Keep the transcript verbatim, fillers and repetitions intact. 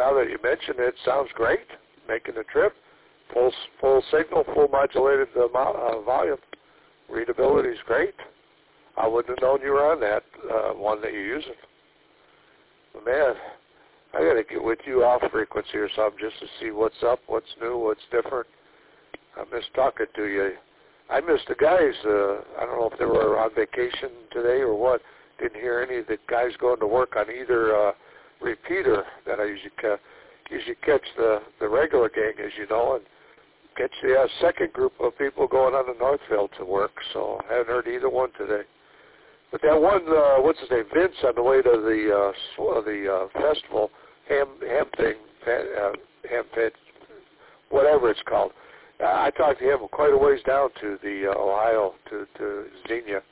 now that you mention it, sounds great. Making the trip, full full signal, full modulated uh, uh, volume. Readability is great. I wouldn't have known you were on that uh, one that you're using. But man, I got to get with you off frequency or something just to see what's up, what's new, what's different. I miss talking to you. I missed the guys. Uh, I don't know if they were on vacation today or what. Didn't hear any of the guys going to work on either uh, repeater that I usually ca- usually catch the, the regular gang, as you know, and catch the uh, second group of people going on to Northfield to work. So I haven't heard either one today. But that one, uh, what's his name, Vince, on the way to the uh, sw- the uh, festival, ham ham thing, uh, ham pit, whatever it's called. Uh, I talked to him quite a ways down to the uh, Ohio to to Xenia.